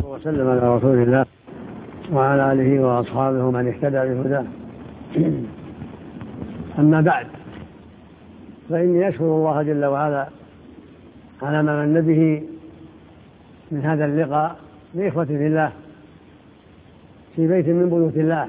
وسلم على رسول الله وعلى آله وأصحابه من اهتدى بهداه. أما بعد، فإني أشكر الله جل وعلا على ما من به من هذا اللقاء لإخوة في الله في بيت من بيوت الله،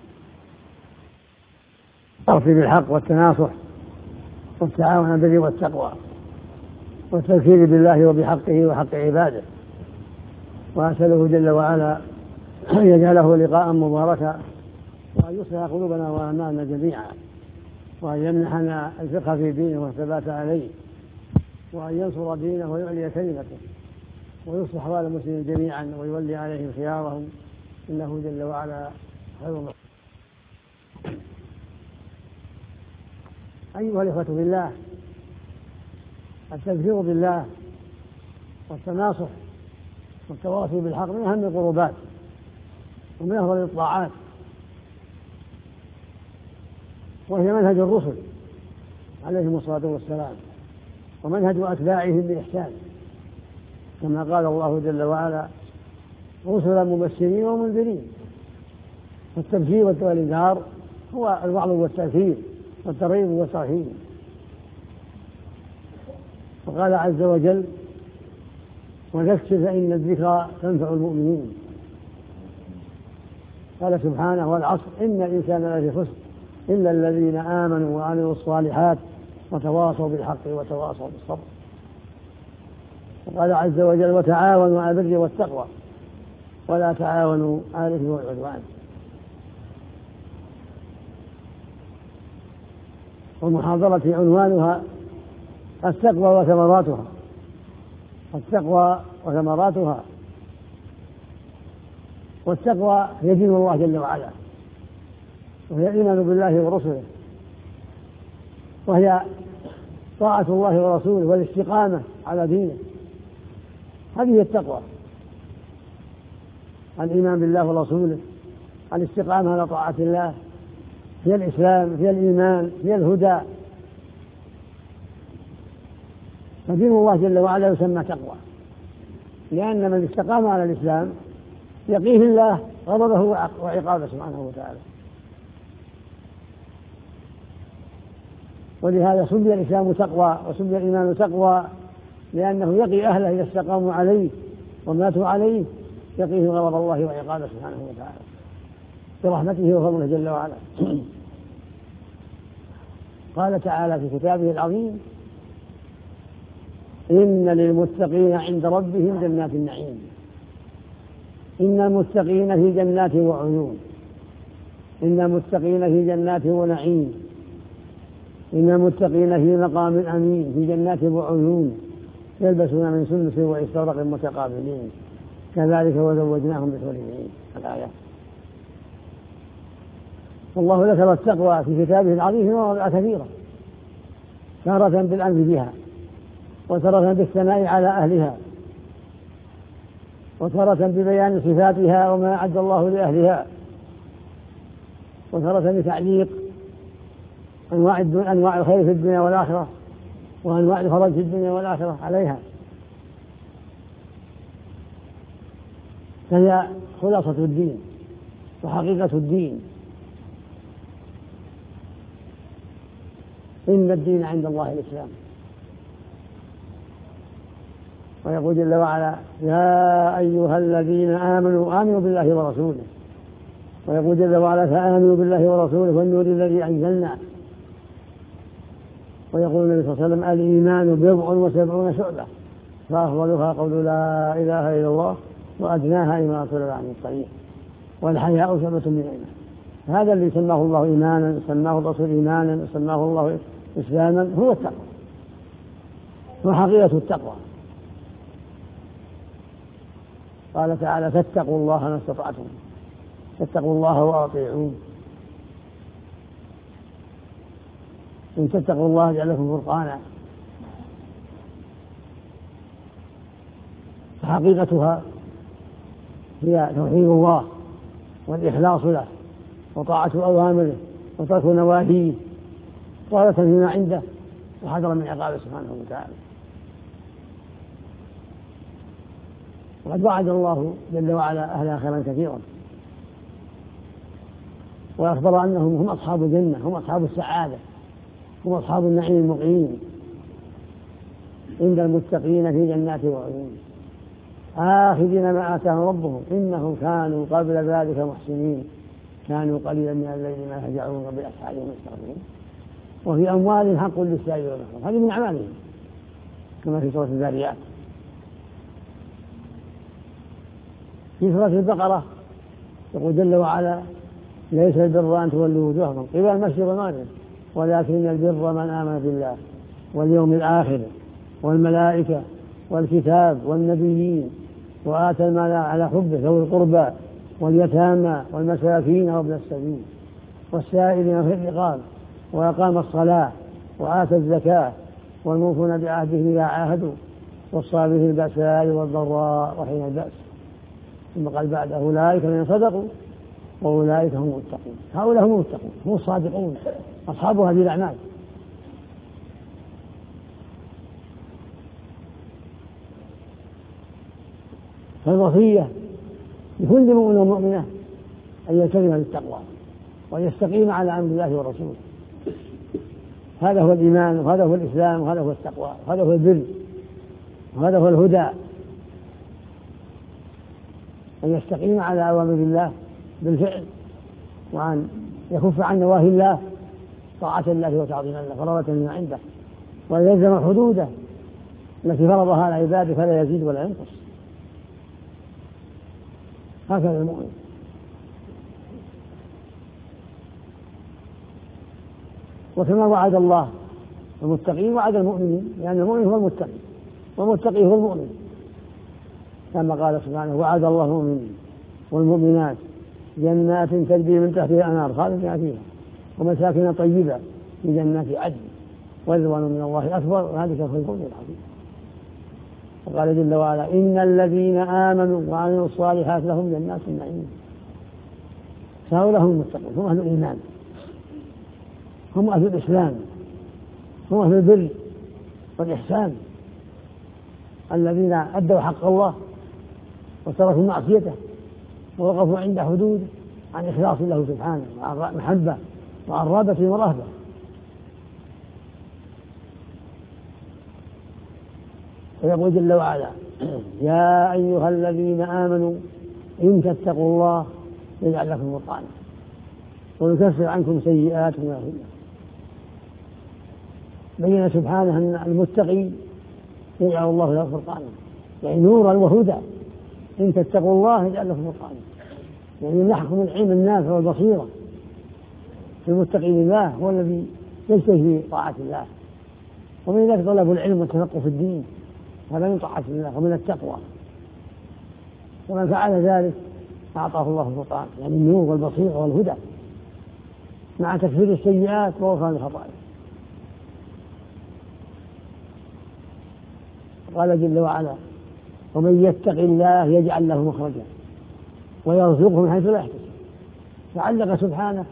التوصي بالحق والتناصح والتعاون على البر والتقوى والتذكير بالله وبحقه وحق عباده. وأسأله جل وعلا أن يجعله لقاء مباركا، وأن يصلح قلوبنا وأعمالنا جميعا، وأن يمنحنا الفقه في دينه والثبات عليه، وأن ينصر دينه ويعلي كلمته، ويصلح أحوال المسلمين جميعا ويولي عليهم خيارهم، إنه جل وعلا خير من. أيها الإخوة في الله، التذكير بالله والتناصح والتواصي بالحق من أهم القربات ومن أفضل الطاعات، وهي منهج الرسل عليهم الصلاة والسلام ومنهج أتباعهم بإحسان، كما قال الله جل وعلا: رسلا مبشرين ومنذرين. فالتبشير والإنذار هو الوعظ والتأثير والترغيب والترهيب. وقال عز وجل: وذكر فإن الذكرى تنفع المؤمنين. قال سبحانه: والعصر إن الإنسان لفي خسر إلا الذين آمنوا وعملوا الصالحات وتواصوا بالحق وتواصوا بالصبر. وقال عز وجل: وتعاونوا على البر والتقوى ولا تعاونوا على الإثم والعدوان. والمحاضرة عنوانها التقوى وثمراتها. التقوى وثمراتها. والتقوى هي دين الله جل وعلا، وهي الإيمان بالله ورسله، وهي طاعة الله ورسوله والاستقامة على دينه. هذه التقوى: الإيمان بالله ورسوله، الاستقامة على طاعة الله، هي الإسلام، هي الإيمان، هي الهدى. فدين الله جل وعلا يسمى تقوى، لأن من استقام على الإسلام يقيه الله غضبه وعقابه سبحانه وتعالى. ولهذا سمي الإسلام تقوى وسمي الإيمان تقوى، لأنه يقي أهله إذا استقاموا عليه وماتوا عليه، يقيه غضب الله وعقابه سبحانه وتعالى برحمته وفضله جل وعلا. قال تعالى في كتابه العظيم: إن للمتقين عند ربهم جنات النعيم. إن المتقين في جنات وعيون. إن المتقين في جنات ونعيم. إن المتقين في مقام أمين في جنات وعيون يلبسون من سندس واستبرق متقابلين كذلك وزوجناهم بحور عين. الآية. والله ذكر التقوى في كتابه العظيم في مواضع كثيرة، تارة بالأمر بها، وتارة بالثناء على أهلها، وتارة ببيان صفاتها وما أعد الله لأهلها، وتارة بتعليق أنواع الخير في الدنيا والآخرة وأنواع الفرج في الدنيا والآخرة عليها. فهي خلاصة الدين وحقيقة الدين. إن الدين عند الله الإسلام. ويقول جل وعلا: يا أيها الذين آمنوا بالله ورسوله. ويقول جل وعلا: فآمنوا بالله ورسوله والنور الذي أنزلنا. ويقول النبي صلى الله عليه وسلم: الإيمان 70 شعبة فأفضلها قول لا إله إلا الله وأدناها إماطة الأذى عن الطريق والحياء شعبة من الإيمان. هذا اللي سماه الله إيمانا، سماه الرسول إيمانا، سماه الله إسلاما، هو التقوى وحقيقة التقوى. قال تعالى: فاتقوا الله ما استطعتم، فاتقوا الله وأطيعون. إن تتقوا الله يجعل لكم فرقانا. فحقيقتها هي توحيد الله والإخلاص له وطاعة أوامره وترك نواهيه، طالة فيما عنده وحذر من عقابه سبحانه وتعالى. وقد وعد الله جل وعلا أهلها خيرا كثيرا، وأخبر أنهم هم أصحاب الجنة، هم أصحاب السعادة، هم أصحاب النعيم المقيم عند المتقين في جنات وعيون آخذين ما آتاهم ربهم إنهم كانوا قبل ذلك محسنين كانوا قليلا من الليل ما يهجعون وبالأسحار هم يستغفرون وفي أموالهم حق للسائل والمحروم. هذه من أعمالهم كما في سورة الذاريات. في سورة البقرة يقول جل وعلا ليس البر أن تولوا وجوهكم قبل المشرق والمغرب ولكن البر من آمن بالله واليوم الآخر والملائكة والكتاب والنبيين وآتى المال على حبه ذوي القربى واليتامى والمساكين وابن السبيل والسائلين في الرقاب وأقام الصلاة وآتى الزكاة والموفون بعهده إذا عاهدوا والصابرين البأساء والضراء وحين البأس. ثم قال بعد أولئك من صدقوا وأولئك هم المتقون. هؤلاء هم المتقون هم الصادقون أصحاب هذه الأعمال. فالوصية لكل مؤمن ومؤمنة أن يلتزم بالتقوى ويستقيم على أمر الله ورسوله. هذا هو الإيمان وهذا هو الإسلام وهذا هو التقوى وهذا هو البر وهذا هو الهدى، أن يستقيم على أوامر الله بالفعل وأن يكف عن نواهي الله طاعة الله وتعظيما له فرضة مما عنده ويلزم حدوده التي فرضها على عباده فلا يزيد ولا ينقص. هكذا المؤمن. وكما وعد الله المتقين وعد المؤمنين لأن المؤمن هو المتقي والمتقي هو المؤمن كما قال سبحانه وعد الله المؤمنين والمؤمنات جنات تجري من تحتها الأنهار خالدين فيها ومساكن طيبة في جنات عدن ورضوان من الله أكبر وذلك هو الفوز العظيم. وقال جل وعلا إن الذين آمنوا وعملوا الصالحات لهم جنات النعيم. هؤلاء هم المتقون هم أهل الإيمان هم أهل الإسلام هم أهل البر والإحسان الذين أدوا حق الله وتركوا معصيته ووقفوا عند حدوده عن إخلاص له سبحانه وعن محبة وعن رغبة ورهبة. ويقول جل وعلا يا أيها الذين آمنوا إن تتقوا الله يجعل لكم فرقانا ويكفر عنكم سيئاتكم ويغفر لكم. بين سبحانه أن المتقي يجعل الله له فرقانا يعني نورا وهدى. إن تتقوا الله يجعل لكم فرقانا يعني يمنحكم العلم النافع والبصيرة. المتقي لله هو الذي يجتهد في طاعة الله ومن ذلك طلب العلم والتفقه في الدين هذا من طاعة الله ومن التقوى. ومن فعل ذلك أعطاه الله الفرقان يعني النور والبصيرة والهدى مع تكفير السيئات وغفران الخطايا. قال جل وعلا ومن يتق الله يجعل له مخرجا ويرزقه من حيث لا يحتسب. فعلق سبحانه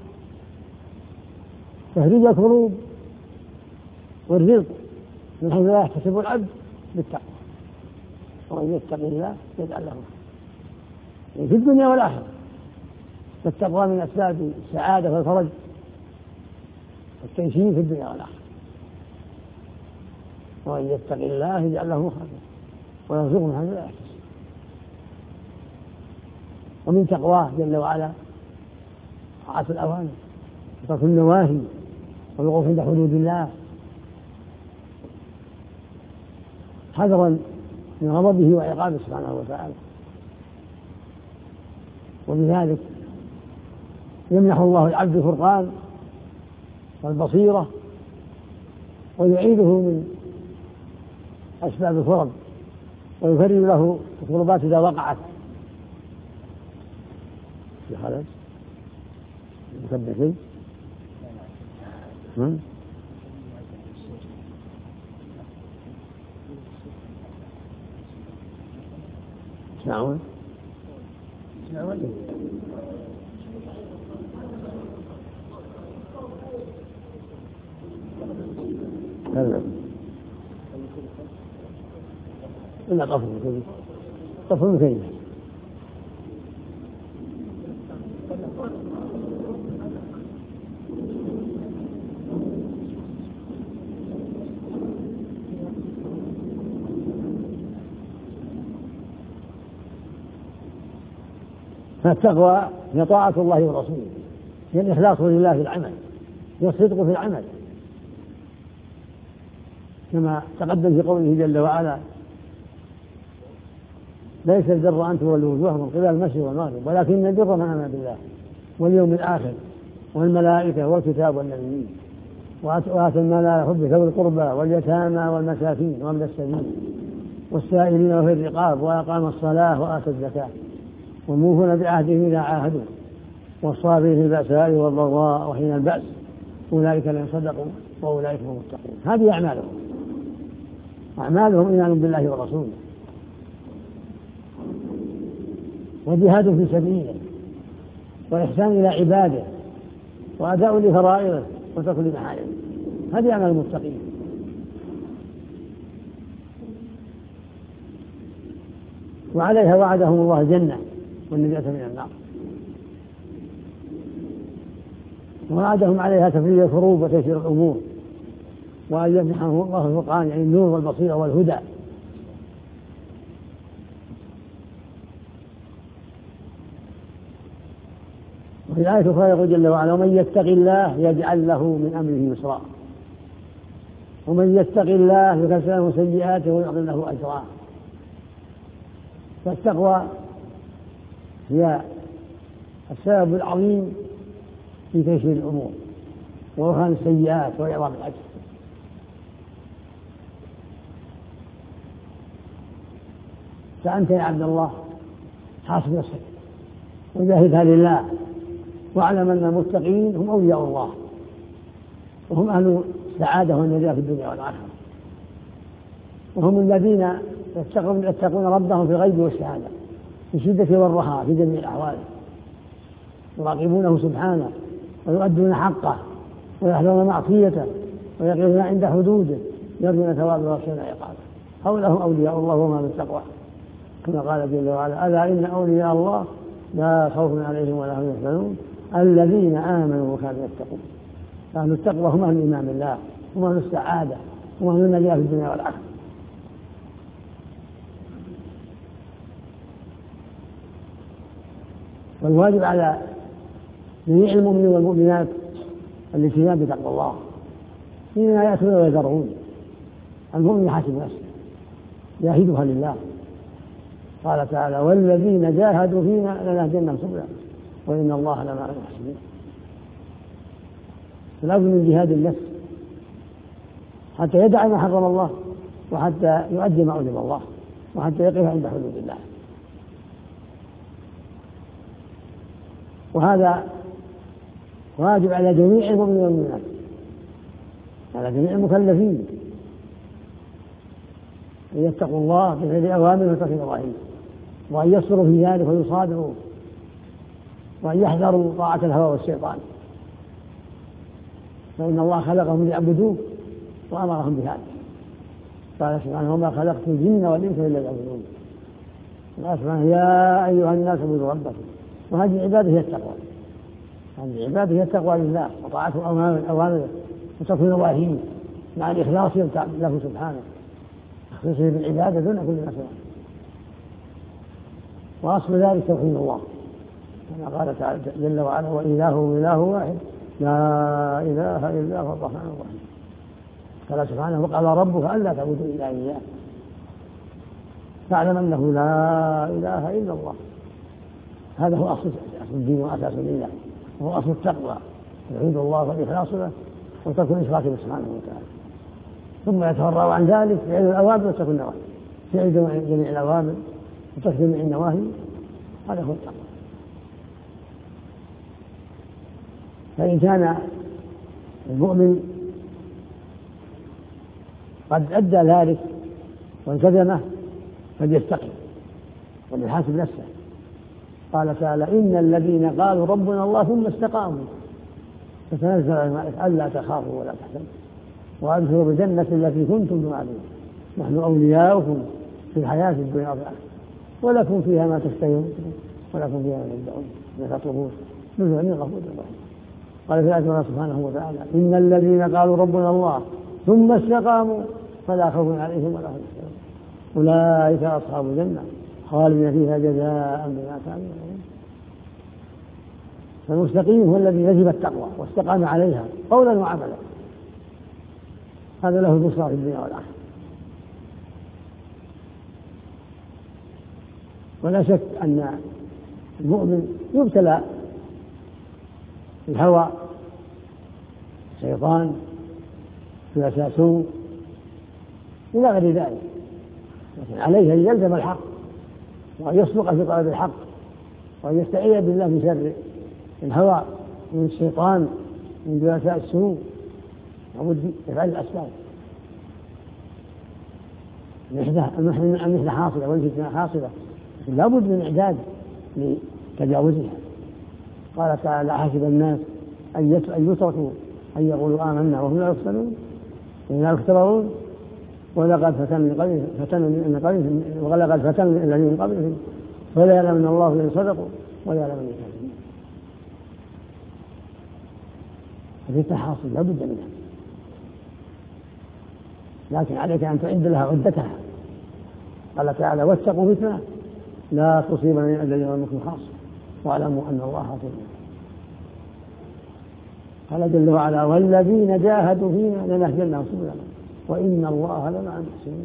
تهريج الكروب والرزق من حيث لا يحتسب العبد بالتقوى. ومن يتق الله يجعل له في الدنيا والآخرة. فالتقوى من أسباب السعادة والفرج والتيسير في الدنيا والآخرة. ومن يتق الله يجعل له مخرجا ويرزقه من حيث لا يحتسب. ومن تقواه جل وعلا طاعة الأوامر وترك النواهي والوقوف عند حدود الله حذرا من غضبه وعقابه سبحانه وتعالى. وبذلك يمنح الله العبد الفرقان والبصيرة ويعيده من أسباب الفرج ويفرج له الكربات إذا وقعت. في خلل يكبر شيء اسمعون هلا إلا قفل طفل كيف. فالتقوى هي طاعة الله ورسوله، هي الإخلاص لله في العمل، هي الصدق في العمل، كما تقدم في قوله جل وعلا: ليس البر أن تولوا وجوهكم قبل المشرق والمغرب ولكن البر من آمن بالله واليوم الآخر والملائكة والكتاب والنبيين وآتى المال على حبه ذوي القربى واليتامى والمساكين وابن السبيل والسائلين وفي الرقاب وأقام الصلاة وآتى الزكاة والموفون بعهدهم إذا عاهدوا والصابرين في البأساء والضراء وحين البأس أولئك الذين صدقوا وأولئك هم المتقون. هذه أعمالهم إيمان بالله ورسوله وجهاد في سبيله وإحسان إلى عباده وأداء لفرائضه وترك لمحارمه. هذه أعمال المتقين. وعليها وعدهم الله الجنة والنجاة من النار، ووعدهم عليها تفريج الكروب وتيسير الأمور، وأن يمنحهم الله الفرقان يعني النور والبصيرة والهدى. وفي الآية أخرى يقول جل وعلا: ومن يتق الله يجعل له من أمره يسرا ومن يتق الله يكفر عنه سيئاته ويعظم له أجرا. فالتقوى هي السبب العظيم في تيسير الأمور وغفران السيئات وإعظام الأجر. فأنت يا عبد الله حاسب نفسك وجاهدها لله، واعلم أن المتقين هم أولياء الله وهم أهل السعادة والنجاة في الدنيا والآخرة، وهم الذين يتقون ربهم في الغيب والشهادة في الشدة والرخاء في جميع الأحوال، يراقبونه سبحانه ويؤدون حقه ويحذرون معصيته ويقفون عند حدوده يرجون ثوابه ويخشون عقابه. هؤلاء هم أولياء الله وهم بالتقوى، كما قال جل وعلا: ألا إن أولياء الله لا خوف عليهم ولا هم يحزنون الذين آمنوا وكانوا يتقون. فأهل التقوى هم أهل الإيمان بالله، هم أهل السعادة، هم أهل النجاة في الدنيا والآخرة. والواجب على جميع المؤمنين والمؤمنات الالتزام بتقوى الله فيما يأتون ويذرون. المؤمن يحاسب نفسه يجاهدها لله. قال تعالى: والذين جاهدوا فينا لنهدينهم سبلنا وإن الله لمع المحسنين. فلا بد من جهاد النفس حتى يدع ما حرم الله وحتى يؤدي ما أوجب الله وحتى يقف عند حدود الله. وهذا واجب على جميع المؤمنين والمؤمنات، على جميع المكلفين أن يتقوا الله بفعل أوامره وترك نواهيه، وأن يصبروا في ذلك ويصابروا، وأن يحذروا طاعة الهوى والشيطان، فإن الله خلقهم ليعبدوه وأمرهم بهذا. قال سبحانه: وما خلقت الجن والإنس إلا ليعبدون. قال سبحانه: يا أيها الناس اعبدوا ربكم. وهذه العبادة هي التقوى، هذه العبادة هي التقوى لله وطاعته أوامره وترك نواهيه مع الإخلاص له سبحانه، تخلصه بالعبادة دون كل ما سواه. وأصل ذلك توحيد الله كما قال تعالى جل وعلا: وإلهه إله واحد لا إله إلا هو الرحمن الرحيم. قال سبحانه: وقال ربك ألا تعبدوا إلا إياه فاعلم أنه لا إله إلا الله. هذا هو أصل الدين وأساس الملة، وهو أصل التقوى، توحيد الله والإخلاص له وترك الإشراك به سبحانه وتعالى. ثم يتفرع عن ذلك فعل الأوامر وترك النواهي، فعل جميع الأوامر وترك جميع النواهي، هذا هو التقوى. فإن كان المؤمن قد أدى ذلك والتزمه فليستقم وليحاسب نفسه. قال تعالى: إن الذين قالوا ربنا الله ثم استقاموا فتنزل الملائكة ألا تخافوا ولا تحزنوا وأبشروا بالجنة التي كنتم توعدون نحن أولياؤكم في الحياة الدنيا والآخرة ولكم فيها ما تشتهون ولكم فيها ما تدعون ما تطلبون نزلا من غفور رحيم. قال في الآية الله سبحانه وتعالى إن الذين قالوا ربنا الله ثم استقاموا فلا خوف عليهم ولا هم يحزنون أولئك أصحاب الجنة خالدين فيها جزاء بما كانوا يعملون. فالمستقيم هو الذي يجب التقوى واستقام عليها قولا وعملا، هذا له البشرى في الدنيا والآخرة. ولا شك أن المؤمن يبتلى الهوى الشيطان ثلاثاء سوء إلى غير ذلك، لكن عليه أن يلزم الحق وأن يصدق في طلب الحق وأن يستعيذ بالله من شر الهوى من الشيطان من ثلاثاء السوء، لابد يفعل الأسباب. المحنة حاصلة والفتنة حاصلة، لكن لابد من إعداد لتجاوزها. قال تعالى حسب الناس أن يتركوا أن يقولوا آمنا وهم لا يفتنون لا يختبرون ولقد فتن الذين من قبلهم ولا يعلمن الله إن صدقوا ولا يعلمن الكاذبين. هذه تحاصل لا بد منها، لكن عليك أن تعد لها عدتها. قال تعالى واتقوا فتنة لا تصيبن الذين ظلموا منكم خاصة واعلموا أن الله خبير. قال جل وعلا والذين جاهدوا فينا لنهدينهم سبلنا وإن الله لمع المحسنين.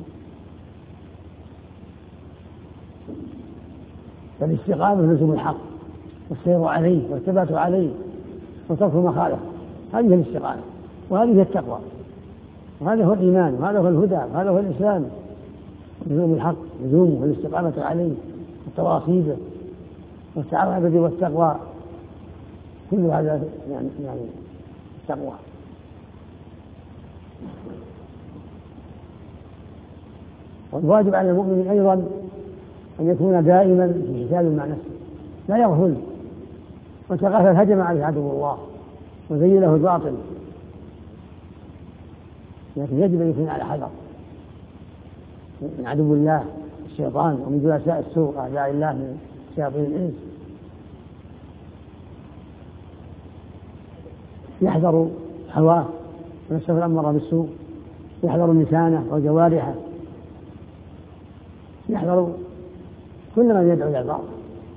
فالاستقامة لزوم الحق والسير عليه والثبات عليه وترك مخالفه، هذه الاستقامة وهذه التقوى وهذا هو الإيمان وهذا هو الهدى وهذا هو الإسلام. لزوم الحق لزومه والاستقامة عليه والتواصي به والتعاون بالبر والتقوى، كل هذا يعني التقوى. والواجب على المؤمن أيضا أن يكون دائما في حساب مع نفسه لا يغفل وتغافل هجم عليه عدو الله وزين له الباطل، لكن يجب أن يكون على حذر من عدو الله الشيطان ومن جلساء السوء أعداء الله من شياطين الإنس. يحذر هواه ونفسه الأمر بالسوء، يحذر لسانه وجوارحه، يحذر كل ما يدعو إلى الباطل.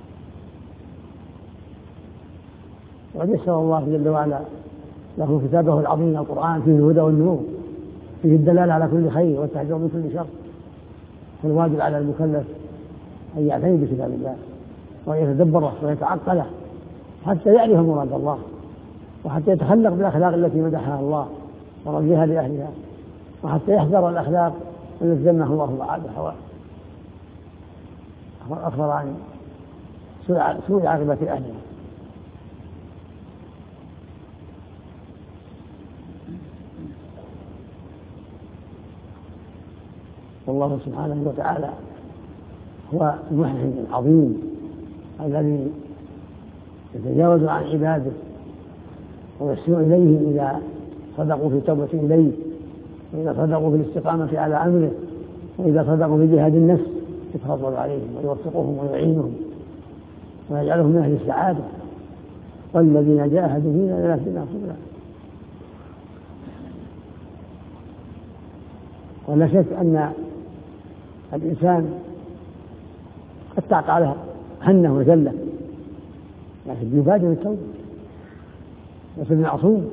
وقد يسر الله جل وعلا له كتابه العظيم القرآن فيه الهدى والنور، فيه الدلالة على كل خير والتحذير من كل شر. فالواجب على المكلف أن يعتني بكتاب الله وأن يتدبره ويتعقله حتى يعرف مراد الله وحتى يتخلق بالأخلاق التي مدحها الله ورضيها لأهلها، وحتى يحذر الأخلاق التي ذمها الله وعادها وأخبر عن سوء عاقبة أهلها. والله سبحانه وتعالى هو المحسن العظيم الذي يتجاوز عن عباده ويحسن إليهم إذا صدقوا في التوبة إليه، وإذا صدقوا في الاستقامة على أمره، وإذا صدقوا في جهاد النفس يتفضل عليهم ويوفقهم ويعينهم ويجعلهم من أهل السعادة. والذين جاهدوا فينا لنهدينهم سبلنا. ولا شك أن الإنسان قد تعقى له حنه وزله، لكن يبادر التوبة ويصير معصوم،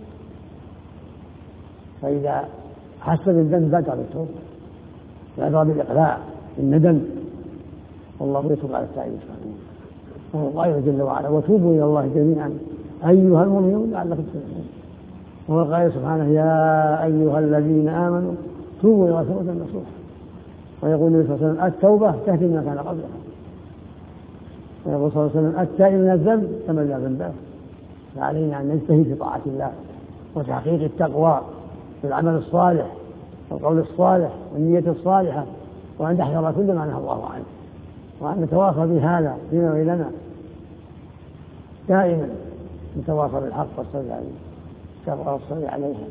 فإذا حس بالذنب بادر بالتوبة ويدعو بالإقلاع بالندم، والله يتوب على التائبين. وهو قائل جل وعلا وتوبوا إلى الله جميعا أيها المؤمنون لعلكم تفلحون. وهو قائل سبحانه يا أيها الذين آمنوا توبوا إلى الله توبة نصوحا. ويقول النبي صلى الله عليه وسلم التوبة تهدي ما كان قبلها. ويقول صلى الله عليه وسلم التائب من الذنب كمن لا ذنب له. فعلينا أن نجتهد في طاعة الله وتحقيق التقوى بالعمل الصالح والقول الصالح والنية الصالحة، وأن نحذر كل ما نهى الله عنه، وأن نتواصى بهذا فيما بيننا دائما، نتواصى بالحق والصبر عليها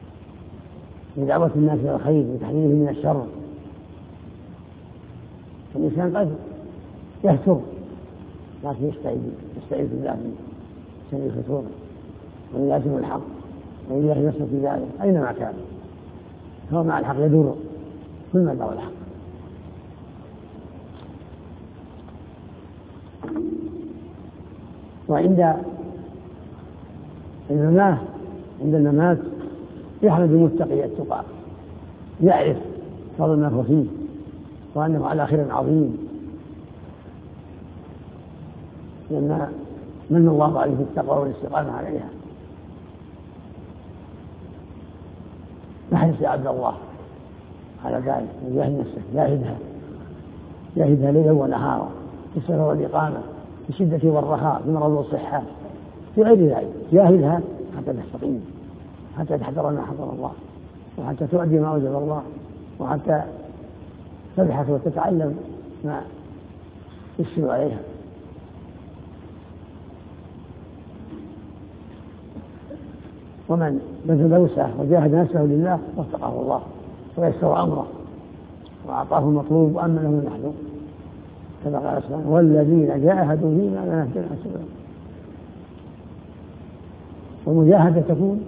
بدعوة الناس إلى الخير وتحذيرهم من الشر. الإنسان قد يفتر، لكن يستعيذ بالله من شر الفتور ويلازم الحق ولله نفسه في ذلك أينما كان، فهو مع الحق يدور كل ما دار الحق. وعند الممات يحمد المتقي التقى، يعرف فضل ما هو فيه وأنه على خير عظيم، لأن من الله عليه التقوى والاستقامة عليها. فاحرص يا عبد الله على ذلك، وجاهد نفسك، جاهدها ليلا ونهارا في السفر والإقامة، في الشدة والرخاء، في المرض والصحة، في غير ذلك، جاهدها حتى تستقيم، حتى تحذر ما حذر الله، وحتى تؤدي ما أوجب الله، وحتى تبحث وتتعلم ما يشفي عليها. ومن بذل وسعه وجاهد نفسه لله وفقه الله ويسر أمره وأعطاه المطلوب وأمن له المحلوب، كما قال سبحانه: والذين جاهدوا فينا لنهدينهم سبلا. والمجاهدة تكون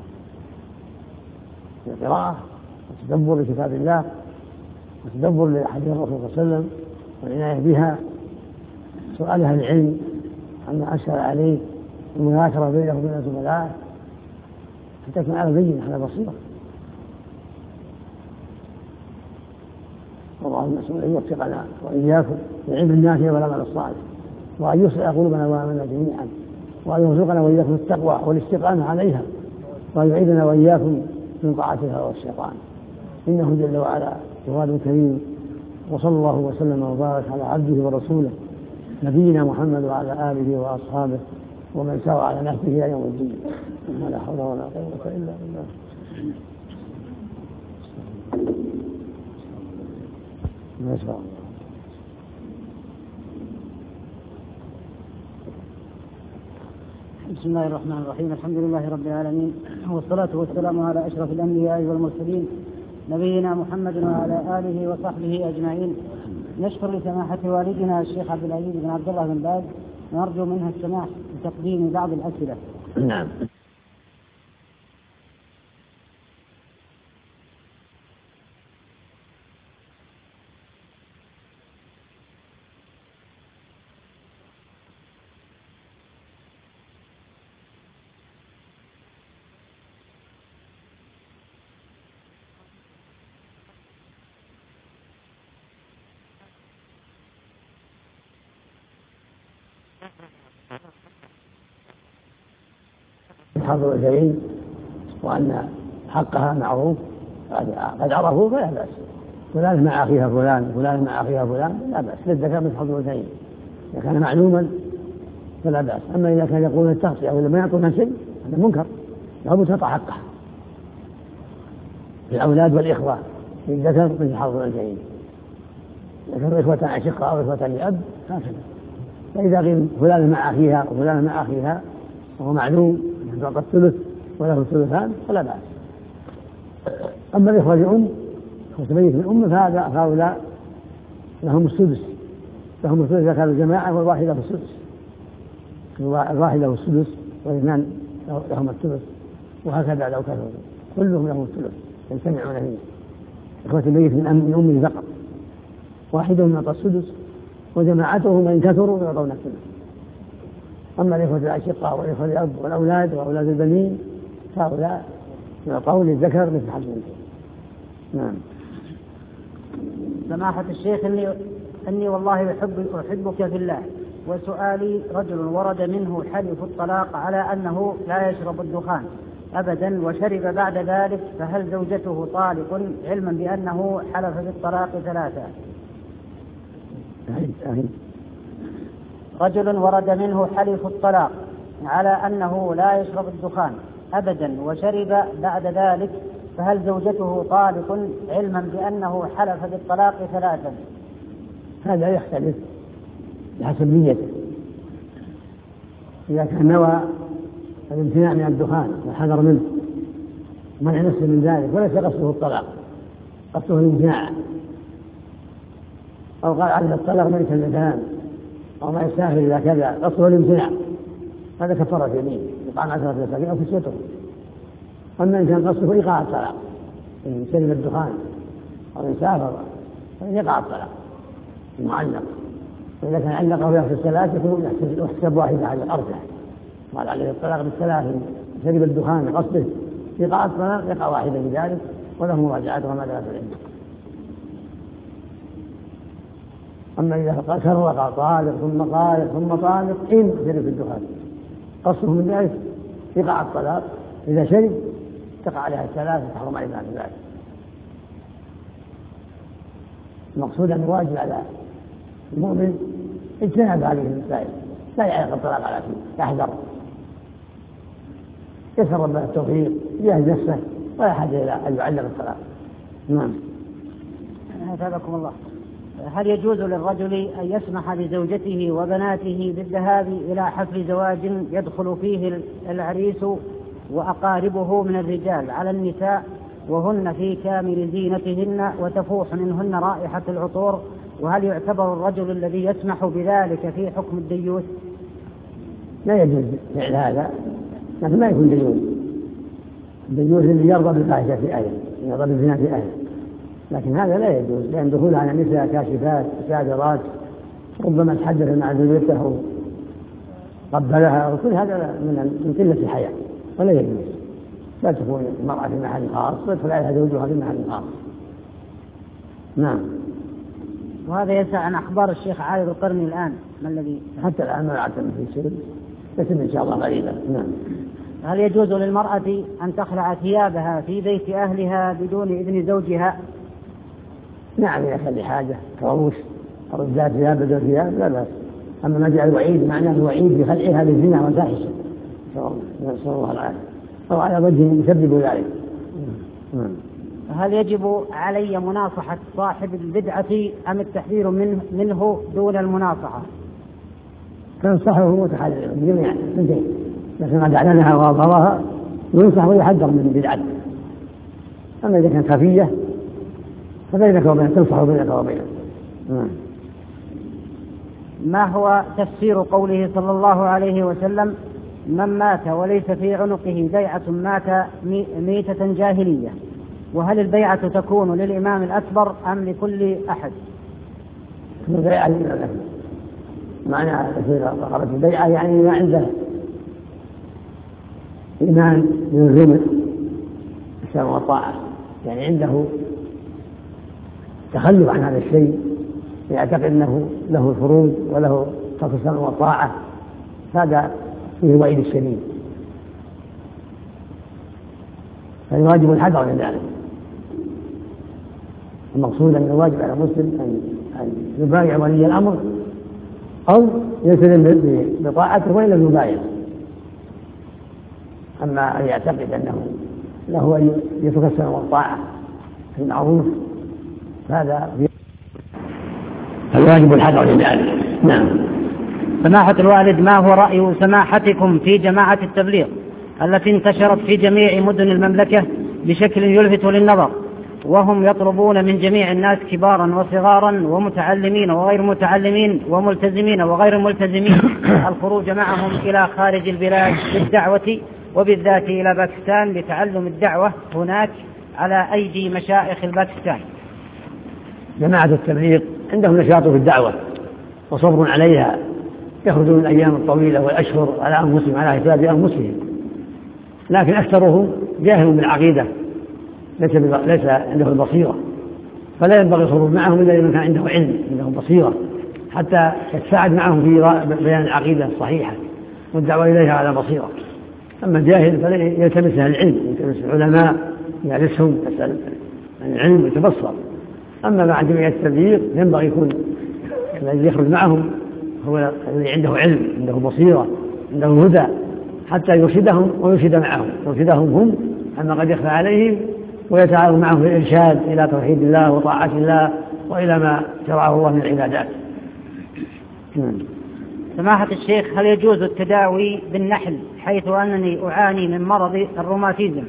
بالقراءة وتدبر لكتاب الله وتدبر لأحاديث الرسول صلى الله عليه وسلم والعناية بها، سؤال أهل العلم عما أشكل عليه، المذاكرة بينه وبين زملائه حتى تكون على بينة على بصيرة. والله المسؤول أن يوفقنا وإياكم للعلم النافع والعمل الصالح، وأن يصلح قلوبنا وآمنا جميعا، وأن يرزقنا وإياكم التقوى والاستقامة عليها، وأن يعيذنا وإياكم من طاعة الهوى والشيطان، إنه جل وعلا جواد كريم. وصلى الله وسلم وبارك على عبده ورسوله نبينا محمد وعلى آله وأصحابه ومن سار على نهجه إلى يوم الدين. لا حول ولا قوة إلا بالله. ما شاء الله. بسم الله الرحمن الرحيم، الحمد لله رب العالمين، والصلاة والسلام على أشرف الأنبياء والمرسلين نبينا محمد وعلى آله وصحبه أجمعين. نشكر لسماحة والدنا الشيخ عبد العزيز بن عبد الله بن باز، ونرجو منها السماح بتقديم بعض الأسئلة. نعم. حظ الجريم وأن حقها معروف قد عرفوا فلا بأس، فلان مع أخيها فلان، فلان مع أخيها فلان، لا بأس، للذكر مثل حظ الجريم إذا كان معلوما فلا بأس. أما إذا كان يقولون التغطية أو ما يعطونها شيء هذا منكر، لابد تعطى حقها. الأولاد والإخوة للذكر مثل حظ الجريم، إذا كانوا إخوة أشقاء أو إخوة لأب هكذا. فإذا قيل فلان مع أخيها وفلان مع أخيها وهو معلوم تعطى الثلث وله الثلثان فلا بأس. أما الإخوة لأم وتميز من أم فهؤلاء لهم السدس، لهم الثلث إذا كانوا جماعة، والواحد له السدس، الواحد له السدس والاثنان لهم الثلث، وهكذا لو كانوا كلهم لهم الثلث يجتمعون فيه. إخوة الميت من أمه فقط واحدهم يعطى السدس وجماعتهم إن كثروا يعطون الثلث. أما الإخوة الأشقاء والإخوة الأب والأولاد وأولاد البنين فهؤلاء يعطون للذكر مثل حظ الأنثيين. نعم. سماحة الشيخ، إني والله أحبك في الله، وسؤالي: رجل ورد منه حلف الطلاق على أنه لا يشرب الدخان أبدا وشرب بعد ذلك، فهل زوجته طالق علما بأنه حلف بالطلاق 3؟ رجل ورد منه حلف الطلاق على أنه لا يشرب الدخان أبدا وشرب بعد ذلك، فهل زوجته طالق علما بأنه حلف بالطلاق 3؟ هذا يختلف بحسب نيته. إذا كان نوى الامتناع من الدخان والحذر منه منع نفسه من ذلك وليس قصده الطلاق، قصده الامتناع، أو قال عليه الطلاق من كلمتان أو ما يستاهل إلا كذا قصده الامتناع، هذا كفارة يمين إطعام 10 مساكين أو كسوتهم. أما إن كان قصده إيقاع الطلاق، إن شرب الدخان أو إن سافر فإن يقع الطلاق المعلق، وإذا كان علقه يأخذ الثلاث يحسب واحدة على الأرجح. قال عليه الطلاق بالثلاث شرب الدخان قصده إيقاع الطلاق يقع واحدة بذلك وله مراجعته وما ذلك العلم. أما إذا كرر وقع طالق ثم طالق ثم طالق إن شرب الدخان قصده من ذلك إيقاع الطلاق، إذا شرب تقع عليها الثلاث تحرم عليها ذلك. المقصود أن واجب على المؤمن اجتناب هذه المسائل، لا يعلق الطلاق على شيء، يحذر يسأل ربنا التوفيق يجاهد نفسه ولا حاجة إلى أن يعلق الطلاق. نعم. أثابكم الله. هل يجوز للرجل أن يسمح لزوجته وبناته بالذهاب إلى حفل زواج يدخل فيه العريس وأقاربه من الرجال على النساء وهن في كامل زينتهن وتفوح منهن رائحة العطور، وهل يعتبر الرجل الذي يسمح بذلك في حكم الديوث؟ لا يجوز فعل هذا، لكن ما يكون ديوث. الديوث اللي يرضى بالفاحشة في أهله، يرضى بالزنا في أهله، لكن هذا لا يجوز، لأن دخول على النساء كاشفات سادرات ربما تحدث مع زوجته قبلها وكل هذا من قلة الحياء ولا يجوز. لا تكون المرأة في محل خاص ويدخل عليها زوجها في محل خاص. نعم. وهذا يسأل عن أخبار الشيخ عارض القرني الآن، ما الذي حتى الآن ما أعتم في شيء، يتم إن شاء الله قريبا. نعم. هل يجوز للمرأة أن تخلع ثيابها في بيت أهلها بدون إذن زوجها؟ نعم، إذا كان لحاجة كروش أو ذات ثياب بدون ثياب لا بأس. أما ما جاء الوعيد معناه الوعيد بخلعها للزنا والفاحشة نسأل الله العافية أو على وجه يسبب ذلك. هل يجب علي مناصحة صاحب البدعة أم التحذير منه دون المناصحة؟ تنصحه متحذر جميعا اثنتين، لكن قد أعلنها وأظهرها ينصح ويحذر من بدعته. أما إذا كانت خفية فبينك وبينه تنصح بينك وبينه. ما هو تفسير قوله صلى الله عليه وسلم: من مات وليس في عنقه بيعة مات ميتة جاهلية؟ وهل البيعة تكون للإمام الأكبر أم لكل أحد؟ البيعة للإمام الأكبر، معنى رقبة البيعة يعني ما عنده إيمان يلزم السمع والطاعة، يعني عنده تخلف عن هذا الشيء، يعتقد أنه له فروض وله ترك السمع والطاعة، هذا فيه وعيد الشديد، فالواجب الحذر من ذلك. المقصود أن الواجب على المسلم أن يبايع ولي الأمر أو يلتزم بطاعته وإن لم يبايع. أما أن يعتقد أنه له أن يترك السمع والطاعة في المعروف هذا الواجب الحذر من ذلك. نعم. سماحة الوالد، ما هو رأي سماحتكم في جماعة التبليغ التي انتشرت في جميع مدن المملكة بشكل يلفت للنظر، وهم يطلبون من جميع الناس كبارا وصغارا ومتعلمين وغير متعلمين وملتزمين وغير ملتزمين الخروج معهم إلى خارج البلاد بالدعوة، وبالذات إلى باكستان لتعلم الدعوة هناك على أيدي مشايخ الباكستان؟ جماعة التبليغ عندهم نشاط في الدعوة وصبر عليها، يخرجون الأيام الطويلة والأشهر على أنفسهم على حساب أنفسهم، لكن أكثرهم جاهل بالعقيدة، ليس عنده البصيرة، فلا ينبغي الخروج معهم إلا إذا كان عنده علم، عنده بصيرة، حتى يتساعد معهم في بيان العقيدة الصحيحة والدعوة إليها على بصيرة. أما الجاهل فيلتمس العلم، يلتمس العلماء يجلسهم يسأل عن العلم ويتبصر. أما مع جميع التبليغ ينبغي يكون الذي يخرج معهم هو الذي عنده علم، عنده بصيرة، عنده هدى، حتى يرشدهم ويرشد معهم، يرشدهم هم عما قد يخفى عليهم، ويتعاون معهم في الإرشاد إلى توحيد الله وطاعة الله وإلى ما شرعه الله من العبادات. سماحة الشيخ، هل يجوز التداوي بالنحل حيث أنني أعاني من مرض الروماتيزم؟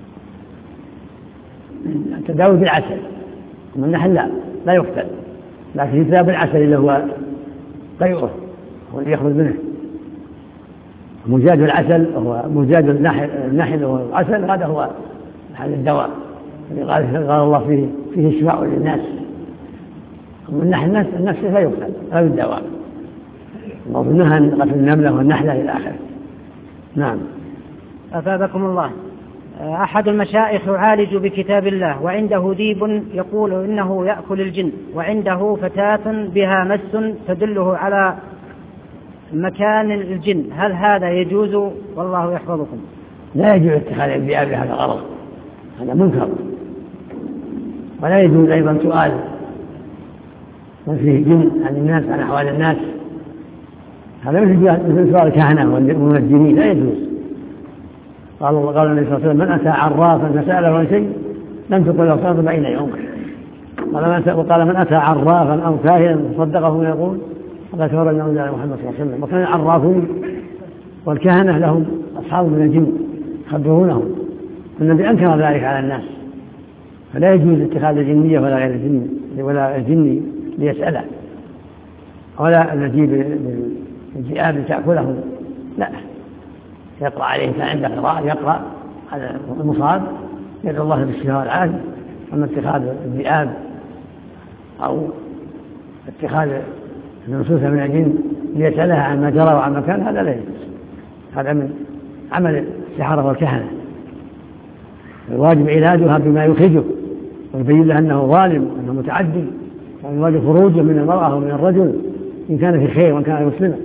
التداوي بالعسل، من النحل لا يقتل، لكن يتبع بالعسل اللي هو قيؤه هو اللي يخرج منه. مزاج العسل هو مزاج النحل وهو العسل، هذا هو محل الدواء اللي قال الله فيه الشفاء للناس. ومن نحل النفس لا يقتل لا بالدواء. وظنها قتل النملة والنحلة إلى آخره. نعم. أثابكم الله. أحد المشايخ يعالج بكتاب الله وعنده ديب يقول إنه يأكل الجن، وعنده فتاة بها مس تدله على مكان الجن، هل هذا يجوز؟ والله يحفظكم. لا يجوز اتخاذ الذئاب بهذا الغرض، هذا منكر. ولا يجوز أيضا سؤال من فيه جن عن الناس عن أحوال الناس، هذا مثل سؤال الكهنة والمنجمين، لا يجوز. قال النبي صلى الله عليه وسلم: من أتى عرافا فسأله عن شيء لم تقل له صلاة 40 يوما. وقال: من أتى عرافا أو كاهنا فصدقه يقول فقد كفر بما أنزل على محمد صلى الله عليه وسلم. وكان العرافون والكهنة لهم أصحاب من الجن يخبرونهم، والنبي أنكر ذلك على الناس، فلا يجوز اتخاذ الجنية ولا غير الجن ولا الجني ليسأله، ولا الذي بالذئاب تأكله، لا. يقرأ عليه كان عنده قراءة يقرأ على المصاب يدعو الله بالشفاء والعافية. أما اتخاذ الذئاب أو اتخاذ النصوص من الجن ليسألها عن ما جرى وعن مكان، هذا لا يجوز، هذا من عمل السحرة والكهنة. الواجب علاجها بما يخرجه ويبين له أنه ظالم وأنه متعدي، والواجب خروجه من المرأة ومن الرجل إن كان في خير وإن كان مسلما.